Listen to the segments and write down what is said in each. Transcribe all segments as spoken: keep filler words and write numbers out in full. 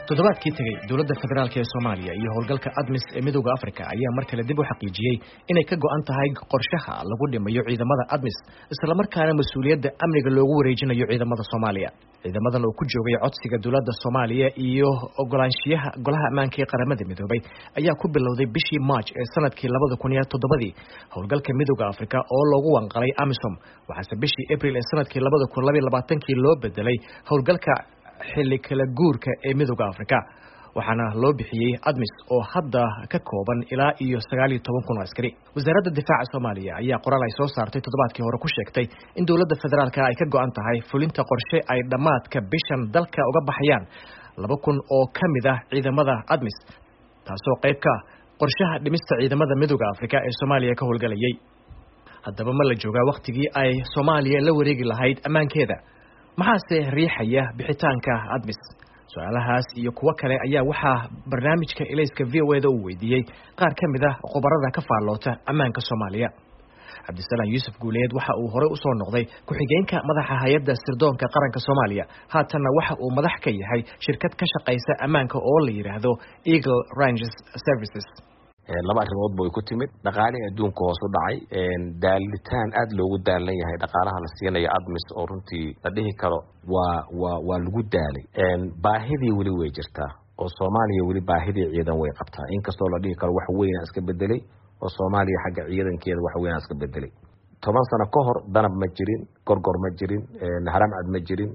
toddobaadkii tagay dowladda federaalka ee Soomaaliya iyo howlgalka ADMIS ee Midowga Afrika ayaa mar kale dib u xaqiijiyay inay ka go'an tahay qorshaha lagu dhimayo ciidamada ADMIS isla markaana mas'uuliyadda amniga loogu wareejinayo ciidamada Soomaaliya. ciidamadan oo ku joogay codsiga dowladda Soomaaliya iyo ogolaanshiyaha golaha ammaanka ee qaramada midoobay ayaa ku bilowday bishii March ee sanadkii laba kun iyo toddoba howlgalka Midowga Afrika oo loogu wanqalay AMISOM waxaase bishii April ee sanadkii laba kun iyo labaatan loo bedelay howlgalka xilli kala guurka ee Midowga Afrika waxaana loo bixiyay ADMIS oo hadda ka kooban ilaa iyo sagaal iyo toban kun askari. wasaaradda difaaca Soomaaliya ayaa qoraal ay soo saartay toddobaadkii hore ku sheegtay in dowladda federaalka ay ka go'an tahay fulinta qorshe ay dhamaadka bishan dalka uga baxayaan laba kun oo kamid ah ciidamada ADMIS taasoo qayb ka qorshaha dhimista ciidamada Midowga Afrika ee Soomaaliya ka howlgalayay. haddaba ma la joogaa waqtigii ay Soomaaliya la wareegi lahayd ammaankeeda maxaase riixaya bixitaanka ADMIS? su'aalahaas iyo kuwa kale ayaa waxaa barnaamijka Ilayska V O A da uu weydiiyay qaar ka mid ah qobarada ka faalloota ammaanka Soomaaliya. Cabdisalaam Yuusuf Guuleed waxa uu hore u soo noqday ku-xigeenka madaxa hay'adda sirdoonka qaranka Soomaaliya haatanna waxa uu madax ka yahay shirkad ka shaqeysa ammaanka oo la yiraahdo Eagle Ranges Services. laba arrimood bay ku timid dhaqaalaha adduunka hoos u dhacay daalitaan aad loogu daalan yahay dhaqaalaha la siinayo ADMIS oo runtii la dhihi karo waa waa waa lagu daalay baahidii weli way jirtaa oo Soomaaliya weli baahidii ciidan way qabtaa inkastoo la dhihi karo wax weyn iska bedelay oo Soomaaliya xagga ciidankeeda wax weyn iska bedelay toban sano ka hor danab ma jirin gorgor ma jirin haram cad ma jirin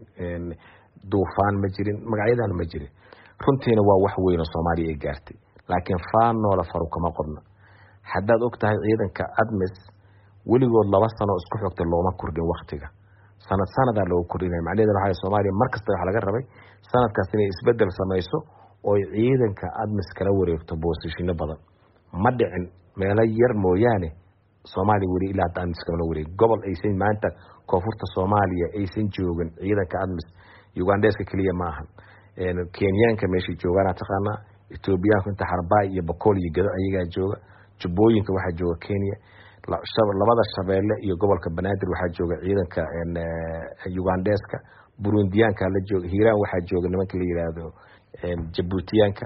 duufaan ma jirin magacyadan ma jirin runtiina waa wax weyn oo Soomaaliya ay gaartay laakiin faano la faru kama qodna haddaad og tahay ciidanka ADMIS weligood laba sano isku xigtay looma kordhin waqtiga sanad sanada loo kordhinay macnaheedu waxa Soomaaliya markasta waxa laga rabay sanadkaas inay isbedel samayso oo ciidanka ADMIS kala wareegto boosishino badan ma dhicin meelo yar mooyaane Soomaaliya weli ilaa ADMIS kala wareeg gobol aysan maanta koonfurta Soomaaliya aysan joogin ciidanka ADMIS Ugandeska kaliya ma ahan Kenyaanka meeshii joogaan taqaana Ethiopia inta Harbaay iyo Bakool iyo Gado ayaga jooga Jubbooyinka waxa jooga Kenya labada shabeelle iyo gobolka Banaadir waxa jooga ciidanka Ugandeska Burundiyaanka la jooga Hiiraan waxa jooga nimanka la yiraahdo Djiboutiyaanka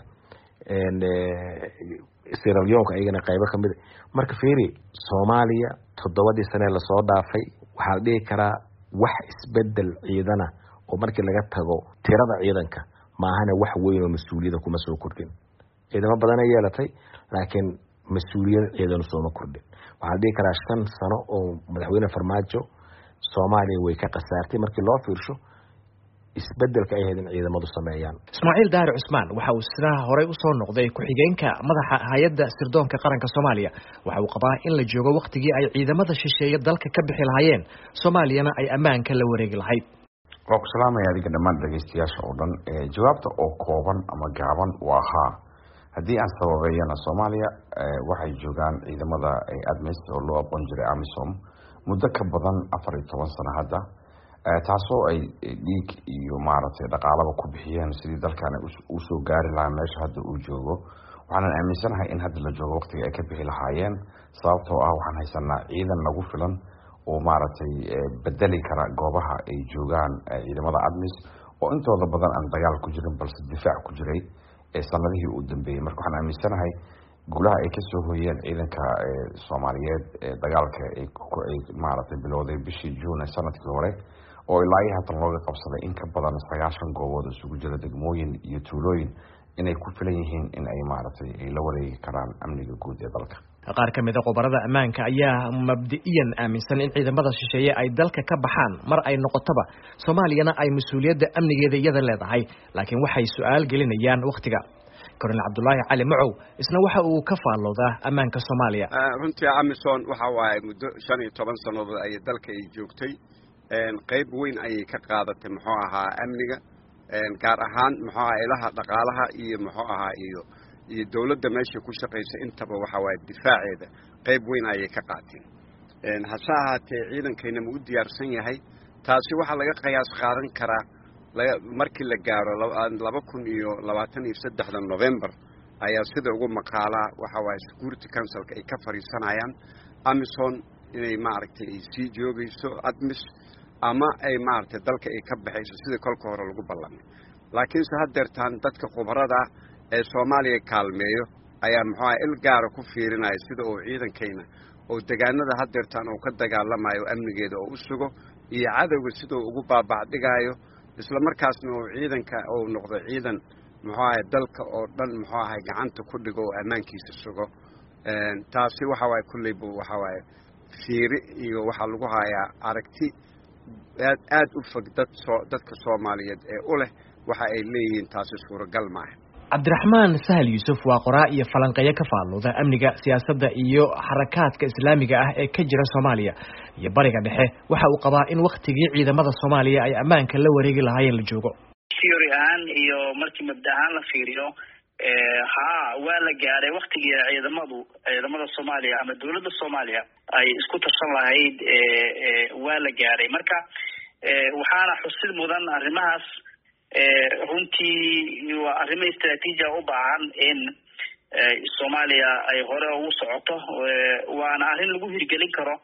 Sierra Leone ayagana qaybo kamid marka fiiri Soomaaliya toddobadii sano la soo dhaafay waxa dhici kara wax isbedel ciidana oo markii laga tago tirada ciidanka maahana wax weyn oo mas'uuliyada kuma soo kordhin ciidamo badan ay yeelatay laakiin mas'uuliyad ciidan soo kordhin waxa dhici kara shan sano oo madaxweyne Farmaajo Soomaaliya way ka qasaartay markii loo fiirsho isbedelka ay heedin ciidamadu sameeyaan. Ismaaciil Daar Cusmaan waxa uu sina horey u soo noqday ku-xigeenka madaxa hay'adda sirdoonka qaranka Soomaaliya waxa uu qabaa in la joogo waqtigii ay ciidamada shisheeye dalka ka bixi lahaayeen Soomaaliyana ay ammaanka la wareegi lahayd. waa ku salaamaya adiga dhammaan dhageystayaasha oo dhan jawaabta oo kooban ama gaaban waa haa haddii aan sababeeyana Soomaaliya waxay joogaan ciidamada ADMIS oo loo aqoon jiray AMISOM muddo ka badan afar iyo toban sano hadda taasoo ay dhiig iyo maaragtay dhaqaalaha ku bixiyeen sidii dalkan uu soo gaari lahaa meesha hadda uu joogo waxaan aaminsanahay in hadda la joogo waqtiga ay ka bixi lahaayeen sababtoo ah waxaan haysanaa ciidan nagu filan oo maaragtay bedeli kara goobaha ay joogaan ciidamada ADMIS oo intooda badan aan dagaal ku jirin balse difaac ku jiray ee sanadihii u dambeeyay marka waxaan aaminsanahay golaha ay ka soo hooyeen ciidanka Soomaaliyeed ee dagaalka ay maaragtay bilowday bishii June sanadkii hore oo ilaa haatan looga qabsaday in ka badan sagaashan goobood isugu jira degmooyin iyo tuulooyin inay ku filan yihiin in ay maaragtay ay la wareegi karaan amniga guud ee dalka. qaar ka mid ah qobarada ammaanka ayaa mabdi'iyan aaminsan in ciidamada shisheeye ay dalka ka baxaan mar ay noqotaba Soomaaliyana ay mas'uuliyadda amnigeeda iyada leedahay laakiin waxay su'aal gelinayaan waqtiga. Kornel Cabdullaahi Cali Macow isna waxa uu ka faalloodaa ammaanka Soomaaliya. runtii AMISOM waxa waaye muddo shan iyo toban sanadood ay dalka ay joogtay qayb weyn ayay ka qaadatay muxuu ahaa amniga gaar ahaan muxuu ahaa ilaha dhaqaalaha iyo muxuu ahaa iyo iyo dawladda meesha ku shaqeysa intaba waxa waaye difaaceeda qayb weyn ayay ka qaateen hase ahaatee ciidankayna ma u diyaarsan yahay taasi waxa laga qiyaas qaadan karaa markii la gaaro laba kun iyo labaatan iyo saddex November ayaa sida ugu maqaalaa waxa waaye Security Council ay ka fariisanayaan AMISOM inay maaragtay ay sii joogayso ADMIS ama ay maaragtay dalka ay ka baxayso sida kolka hore lagu ballamay laakiinse haddeertaan dadka khubarada ee Soomaaliya kaalmeeyo ayaa muxuu ahaa il gaar ku fiirinaya sida uu ciidankayna oo deegaanada haddeertaan uu ka dagaalamayo amnigeeda oo u sugo iyo cadawga sida uu ugu baabacdigayo isla markaasna uu ciidanka uu noqdo ciidan muxuu ahaa dalka oo dhan muxuu ahaa gacanta ku dhigo oo ammaankiisa sugo een taasi waxa way kulay buu waxa way fiiri iyo waxa lagu hayaa aragti aad aad u fog dad soo dadka Soomaaliyeed ee u leh waxa ay leeyihiin taasi suuragal ma aha Cabdiraxmaan Sahal Yuusuf waa qoraa iyo falanqeeyo ka faalooda amniga siyaasadda iyo xarakaadka islaamiga ah ee ka jira Soomaaliya iyo bariga dhexe waxa uu qabaa in waqtigii ciidamada Soomaaliya ay ammaanka la wareegi lahaayeen la joogo theory ahaan iyo markii mabda ahaan la fiiriyo ee ha waa la gaaray waqtigii ciidamadu ciidamada Soomaaliya ama dawladda Soomaaliya ay isku tarsan lahayd ee waa la gaaray marka ee waxaana xusid mudan arrimahaas ee runtii waa arrimo istiraatiiji u baahan in Soomaaliya ay hore ugu socoto waana arrin lagu hirgelin karo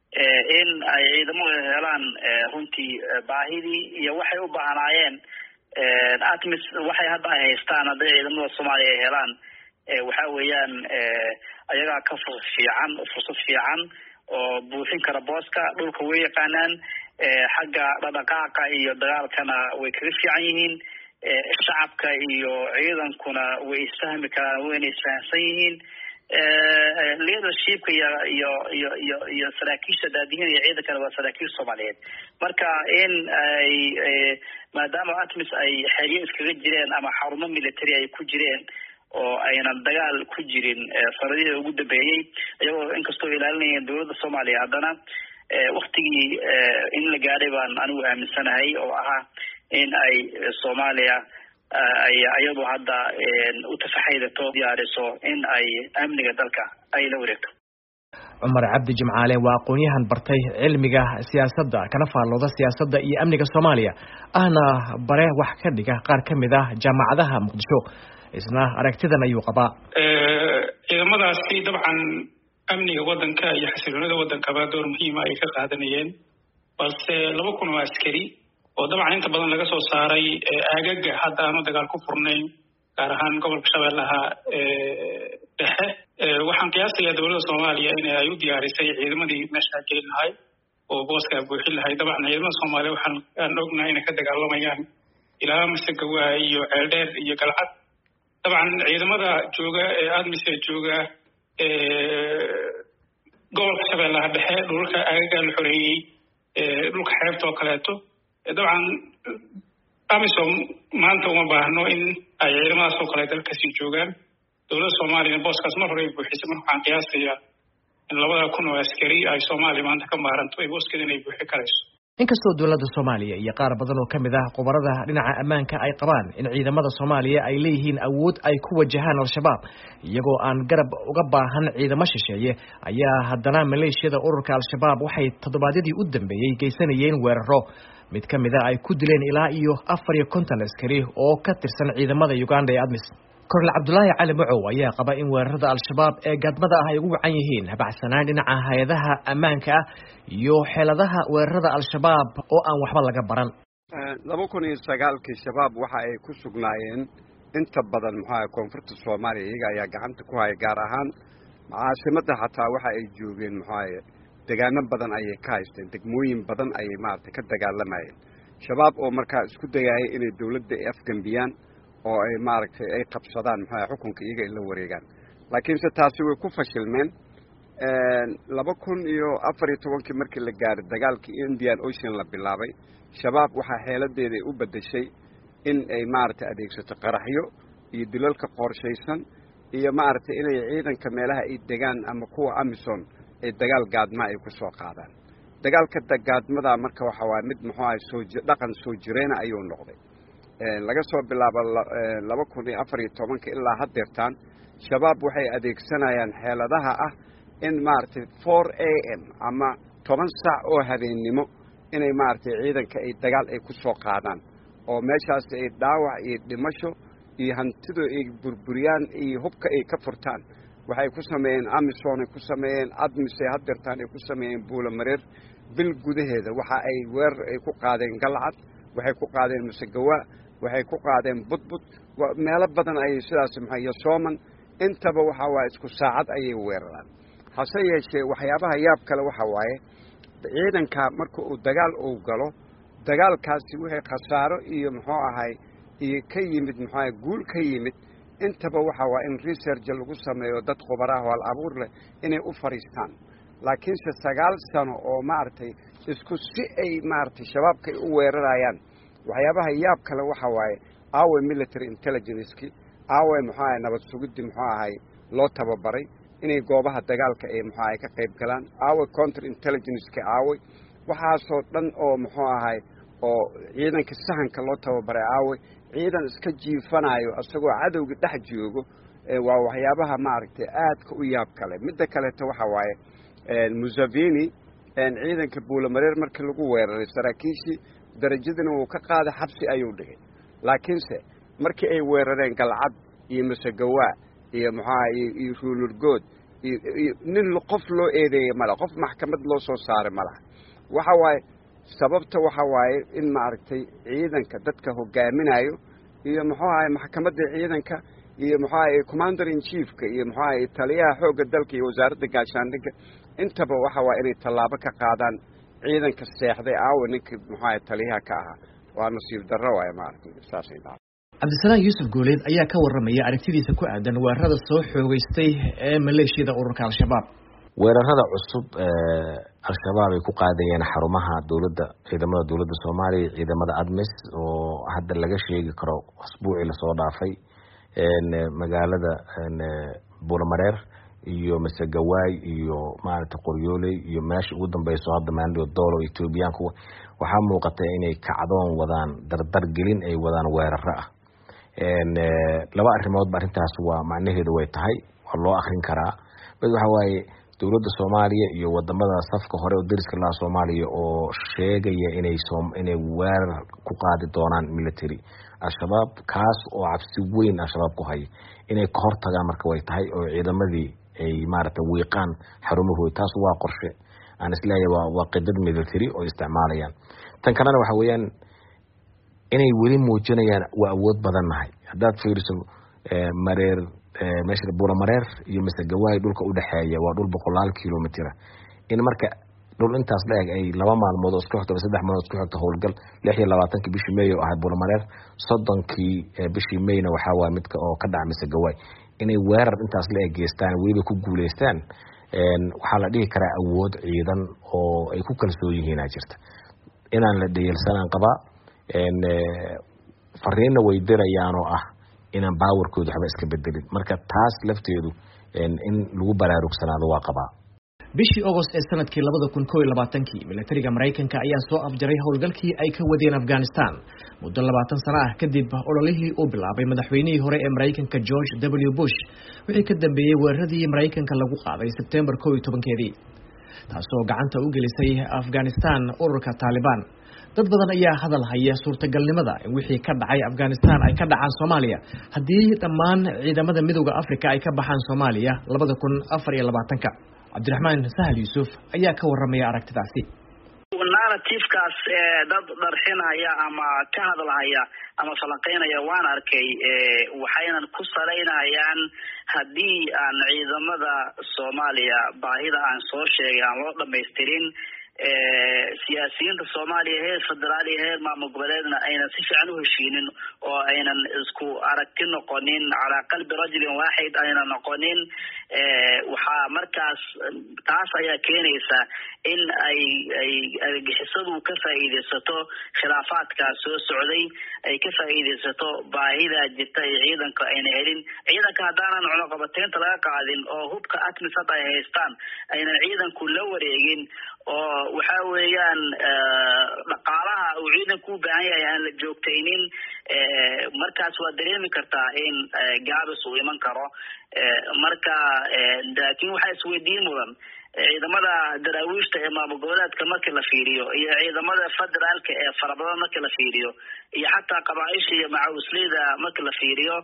in ay ciidamadu helaan runtii baahidii iyo waxay u baahnaayeen atmis waxay hadda ay haystaan hadda ciidamada Soomaaliya ay helaan waxa weeyaan ayaga ka fursad fiican fursad fiican oo buuxin kara booska dhulka way yaqaanaan xagga dhaqaaqa iyo dagaalkana way kaga fiican yihiin shacabka iyo ciidankuna way isfahmi karaan wayna isfahansan yihiin leadershipka iyo iyo iyo iyo iyo saraakiisha daadihin iyo ciidankana waa saraakiil Soomaaliyeed marka in ay maadaama atmis ay xiriir iskaga jireen ama xarumo military ay ku jireen oo aynan dagaal ku jirin faradii ugu dambeeyay iyagoo inkastoo ilaalinayeen dawladda Soomaaliya haddana waqtigii in la gaaray baan anigu aaminsanahay oo ah in ay Soomaaliya ay ayadu hadda u tafaxaydato diyaariso in ay amniga dalka ay la wareegto Umar Cabdi Jimcaale waa aqoonyahan bartay cilmiga siyaasadda kana faalooda siyaasadda iyo amniga Soomaaliya ahna bare wax ka dhiga qaar kamid ah jaamacadaha Muqdisho isna aragtidan ayuu qabaa ee ciidamadaasi dabcan amniga wadanka iyo xasiloonida wadanka baa door muhiim ah ay ka qaadanayeen balse laba kun oo askari oo dabcan inta badan laga soo saaray aagaga hadda aan dagaal ku furnayn gaar ahaan gobolka Shabeellaha ee dhexe waxaan qiyaasayaa dawladda Soomaaliya in ay u diyaarisay ciidamadii meesha gelin lahayd oo booska buuxin lahayd dabcan ciidamada Soomaaliya waxaan aan ognahay in ka dagaalamayaan ilaa Masagawa iyo Ceeldheer iyo Galcad dabcan ciidamada jooga ee admise jooga ee gobolka Shabeellaha dhexe dhulka aagaga la xoreeyay ee dhulka xeebta oo kaleeto dabcan amisom maanta uma baahno in ay ciidamadaas oo kale dalka sii joogaan dawladda Soomaaliya booskaas mar hore ay buuxisay marka waxaan qiyaasayaa in labada kun oo askari ay Soomaaliya maanta ka maaranto ay booskeeda inay buuxi karayso inkastoo dawladda Soomaaliya iyo qaar badan oo kamid ah qubarada dhinaca ammaanka ay qabaan in ciidamada Soomaaliya ay leeyihiin awood ay ku wajahaan al-shabaab iyagoo aan garab uga baahan ciidamo shisheeye ayaa haddana maleeshiyada ururka al-shabaab waxay toddobaadyadii u dambeeyay geysanayeen weeraro mid kamid ah ay ku dileen ilaa iyo afar iyo konton askari oo ka tirsan ciidamada Uganda ee admis Kornel Cabdullaahi Cali Macow ayaa qaba in weerarada al-shabaab ee gaadmada ah ay ugu wacan yihiin habacsanaan dhinaca hay'adaha ammaanka ah iyo xeeladaha weerarada al-shabaab oo aan waxba laga baran laba kun iyo sagaalkii shabaab waxa ay ku sugnaayeen inta badan maxaa koonfurta Soomaaliya iyaga ayaa gacanta ku haya gaar ahaan caasimada xataa waxa ay joogeen maxaa deegaano badan ayay ka haysteen degmooyin badan ayay maartay ka dagaalamayeen shabaab oo markaa isku dayay inay dawladda afgambiyaan oo ay maaragtay ay qabsadaan maxaa xukunka iyaga in la wareegaan laakiin se taasi way ku fashilmeen een laba kun iyo afar iyo toban markii la gaaray dagaalkii Indian Ocean la bilaabay shabaab waxa xeeladeeda u bedeshay in ay maaragtay adeegsato qaraxyo iyo dilalka qorshaysan iyo maaragtay inay ciidanka meelaha ay degaan ama kuwa Amazon ay dagaal gaadma ay ku soo qaadaan dagaalka dagaadmada marka waxa waa mid muxuu ahay soo dhaqan soo jireena ayuu noqday laga soo bilaabo laba kun iyo afar iyo toban ilaa haddeertaan shabaab waxay adeegsanayaan xeeladaha ah in maartay four a m ama toban saac oo habeenimo inay maartay ciidanka ay dagaal ay ku soo qaadaan oo meeshaas ay dhaawac iyo dhimasho iyo hantido ay burburiyaan iyo hubka ay ka furtaan waxay ku sameeyeen Amazon ay ku sameeyeen admis ay haddeertaan ay ku sameeyeen Buulamareer bil gudaheeda waxa ay weer ay ku qaadeen Galcad waxay ku qaadeen Masagawa waxay ku qaadeen budbud meelo badan ayay sidaas maxaa iyo sooman intaba waxa waaye isku saacad ayay weeraraan hase yeeshee waxyaabaha yaab kale waxa waaye ciidanka marka uu dagaal uu galo dagaalkaasi wixii khasaaro iyo muxuu ahay iyo ka yimid muxuu ahay guul ka yimid intaba waxa waa in research lagu sameeyo dad khubaraha wal abuur leh inay u fariistaan laakiinse sagaal sano oo maartay isku si ay maartay shabaabka u weerarayaan waxyaabaha yaab kale waxa waaye aaway military intelligence-ki aaway muxuu ahay nabad sugiddi muxuu ahay loo tababaray inay goobaha dagaalka ay muxuu ahay ka qayb galaan aaway counter intelligence-ki aaway waxaasoo dhan oo muxuu ahay oo ciidanka sahanka loo tababaray aaway ciidan iska jiifanayo asagoo cadowga dhex joogo waa waxyaabaha maaragtay aadka u yaab kale midda kaleeto waxa waaye Museveni ciidanka buulamareer markii lagu weeraray saraakiishii darajadana uu ka qaaday xabsi ayuu dhigay laakiinse markii ay weerareen galcad iyo masagawaa iyo maxaa iyo ruulurgood iyo nin qof loo eedeeyay mala qof maxkamad loo soo saaray mala waxa waaye sababta waxa waaye in maaragtay ciidanka dadka hogaaminayo iyo muxuu ahay maxkamadda ciidanka iyo muxuu ahay commander in chief-ka iyo muxuu ahay taliyaha xoogga dalka iyo wasaaradda gaashaandhigga intaba waxa waa inay tallaabo ka qaadaan ciidanka seexday aawa ninkii muxuu ahay taliyaha ka ahaa waa nasiib darro waaye maaragtay saasay dhahay cabdisalaam yuusuf gooleed ayaa ka warramaya aragtidiisa ku aadan weerarada soo xoogeystay ee maleeshiyada ururka al-shabaab weerarada cusub ee al-shabaab ay ku qaadayeen xarumaha dawladda ciidamada dawladda Soomaaliya ciidamada ADMIS oo hadda laga sheegi karo asbuuci la soo dhaafay een magaalada een Buulamareer iyo Masagawaay iyo maarta Qoryooley iyo meesha ugu dambayso hadda maandho doolo Etoobiyaanku waxa muuqatay inay kacdoon wadaan dardar gelin ay wadaan weeraro ah een laba arrimood arintaas waa macnaheedu way tahay waa loo akhrin karaa mid waxa waaye dawladda Soomaaliya iyo wadamada safka hore oo dariska la Soomaaliya oo sheegaya inay soom inay weerar ku qaadi doonaan military al-shabaab kaas oo cabsi weyn al-shabaab ku hay inay ka hortagaan marka way tahay oo ciidamadii ay maarta wiiqaan xarumahooda taas waa qorshe aan islaahay waa waa qidad military oo isticmaalayaan tan kalena waxa weeyaan inay weli muujinayaan waa awood badan nahay hadaad fiiriso mareer meesha Buulamareer iyo Masagawaay dhulka u dhaxeeya waa dhul boqolaal kiiloomitir in marka dhul intaas leeg ay laba maalmood oo isku xigta saddex maalmood isku xigta howlgal lix iyo labaatanka bishii May oo ahay Buulamareer soddonkii bishii Mayna waxa waa midka oo ka dhacay Masagawaay inay weerar intaas leeg geestaan weliba ku guuleystaan een waxa la dhihi karaa awood ciidan oo ay ku kalsoon yihiin jirta inaan la dheelsanaan qaba een fariina way dirayaan oo ah inaan baawarkooda waxba iska bedelin marka taas lafteedu in lagu baraarugsanaado waa qabaa bishii August ee sanadkii laba kun iyo labaatan-kii militariga Mareykanka ayaa soo afjaray howlgalkii ay ka wadeen Afghanistan muddo labaatan sano ah kadib ololihii uu bilaabay madaxweynihii hore ee Mareykanka George W Bush wixii ka dambeeyay weeraradii Mareykanka lagu qaaday September kow iyo tobankeedii taasoo gacanta u gelisay Afghanistan ururka Taliban dad badan ayaa hadal haya suurtagalnimada in wixii ka dhacay Afghanistan ay ka dhacaan Soomaaliya hadii dhammaan ciidamada midowga Afrika ay ka baxaan Soomaaliya laba kun iyo afar iyo labaatanka Cabdiraxmaan Sahal Yuusuf ayaa ka warramaya aragtidaasi narrative-kaas dad darxinaya ama ka hadalhaya ama falanqeynaya waan arkay waxayna ku saleynayaan hadii aan ciidamada Soomaaliya baahida aan soo sheegay aan loo dhameystirin siyaasiyiinta Soomaaliya heer federaal iyo heer maamul goboleedna aynan si fiican u heshiinin oo aynan isku aragti noqonin ala qalbi rajulin waahid aynan noqonin waxa markaas taas ayaa keenaysa in ay ay argixisadu ka faa'iideysato khilaafaadka soo socday ay ka faa'iideysato baahida jirta ee ciidanka ayna helin ciidanka hadaanan cunaqabateynta laga qaadin oo hubka atmisad ay haystaan aynan ciidanku la wareegin oo waxa weeyaan dhaqaalaha uu ciidanku u baahan yahay aan la joogtaynin markaas waa dareemi kartaa in gaabis uu iman karo marka laakiin waxa isweydiin mudan ciidamada daraawiishta ee maamul goboleedka markii la fiiriyo iyo ciidamada federaalka ee farabadan markii la fiiriyo iyo xataa qabaaisha iyo macawisleyda markii la fiiriyo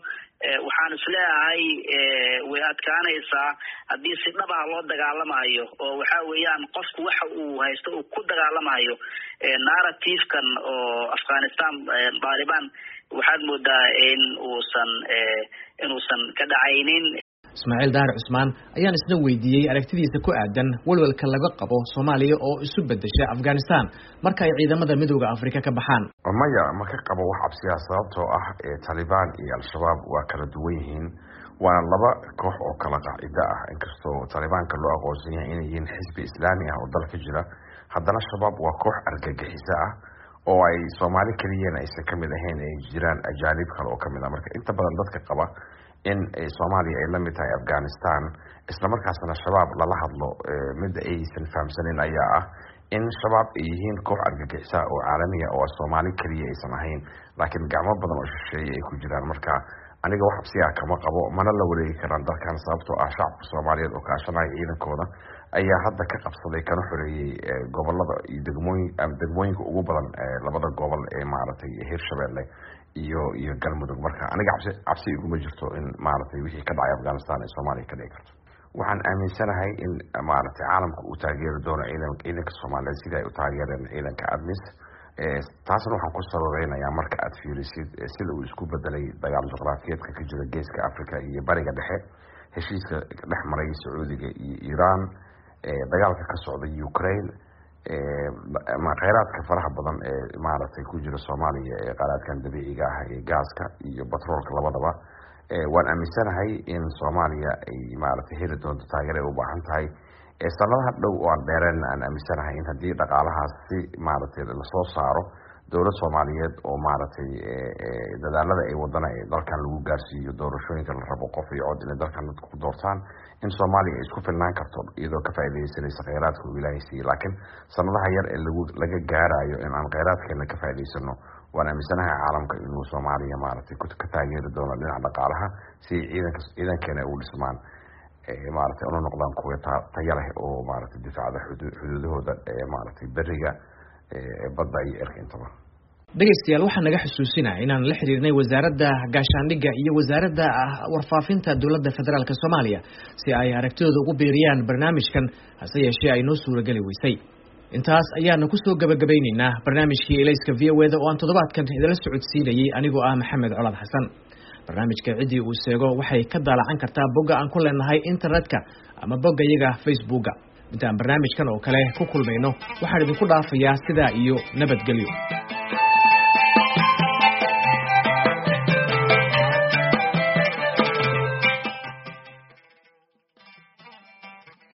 waxaan isleeyahay way adkaanaysaa haddii si dhab ah loo dagaalamayo oo waxa weeyaan qofku waxa uu haysto uu ku dagaalamayo narrative-kan oo Afghanistan Taliban waxaad moodaa in uusan inuusan ka dhacaynin. Ismaaciil Daar Cusmaan ayaan isna weydiiyay aragtidiisa ku aadan walwalka laga qabo Soomaaliya oo isu bedeshay Afghanistan marka ay ciidamada midowga Afrika ka baxaan. Maya ma ka qabo wax cabsiya sababtoo ah ee Taliban iyo Al-Shabaab waa kala duwan yihiin waa laba koox oo kala qaacida ah inkastoo Taliban-ka loo aqoonsan yahay inay yihiin xisbi Islaami ah oo dalka jira haddana Shabaab waa koox argagixisa ah oo ay Soomaali kaliya aysan kamid ahayn ay jiraan ajaanib kale oo kamid ah marka inta badan dadka qaba in Soomaaliya ay la mid tahay Afghanistan isla markaasna Shabaab lala hadlo mid aysan fahamsanin ayaa ah in Shabaab ay yihiin koox argagixisa oo caalami ah oo Soomaali kaliya aysan ahayn laakiin gacmo badan oo shisheeye ay ku jiraan marka aniga wax cabsi ah kama qabo mana la wareegi karaan dalkan sababtoo ah shacabka Soomaaliyeed oo kaashanaya ciidankooda ayaa hadda ka qabsaday kana xoreeyay gobolada iyo degmooyin ama degmooyinka ugu badan labada gobol ee maaragtay Hirshabeelle iyo iyo Galmudug marka aniga cabsi cabsi iguma jirto in maaragtay wixii ka dhacay Afghanistan ee Soomaaliya ka dhici karto waxaan aaminsanahay in maaragtay caalamka uu taageeri doono ciidanka Soomaaliyeed sida ay u taageereen ciidanka ADMIS taasna waxaan ku sababeynayaa marka aad fiirisid sida uu isku bedelay dagaal juqraafiyeedka ka jira geeska Afrika iyo bariga dhexe heshiiska dhex maray Sacuudiga iyo Iran dagaalka ka socda Ukraine ma kheyraadka faraha badan ee maaragtay ku jira Soomaaliya ee qaraadkan dabiiciga ah ee gaaska iyo batroolka labadaba waan aaminsanahay in Soomaaliya ay maaragtay heli doonto taageero ay u baahan tahay sanadaha dhow oo aan dheereen aan aaminsanahay in haddii dhaqaalahaas si maaragtay la soo saaro dowlad Soomaaliyeed oo maaragtay dadaalada ay wadana ee dalkan lagu gaarsiiyo doorashooyinka la rabo qof iyo cod in dalkan dadku ku doortaan in Soomaaliya ay isku filnaan karto iyadoo ka faa'iideysanaysa kheyraadka uu Ilaahay siiyay laakiin sanadaha yar ee lagu laga gaarayo in aan kheyraadkeena ka faa'iideysano waan aaminsanahay caalamka inuu Soomaaliya maaragtay ku ka taageeri doono dhinaca dhaqaalaha si ciidanka ciidankeena u dhismaan maaragtay una noqdaan kuwa tayo leh oo maaragtay difaaca xuduudahooda ee maaragtay bariga ee badda iyo cirka intaba. dhegeystayaal waxaan naga xusuusinaa inaan la xiriirnay wasaaradda gaashaandhigga iyo wasaaradda warfaafinta dowladda federaalka Soomaaliya si ay aragtidooda ugu biiriyaan barnaamijkan hase yeeshee ay noo suurageli weysay intaas ayaanu ku soo gabagabaynaynaa barnaamijkii Ilayska V O A da oo aan toddobaadkan idila socodsiinayay anigoo ah Maxamed Colaad Xasan barnaamijka cidii uu seego waxay ka daalacan kartaa bogga aan ku leenahay internetka ama bogga iyaga Facebooka intaan barnaamijkan oo kale ku kulmayno waxaan idinku dhaafayaa sidaa iyo nabadgelyo.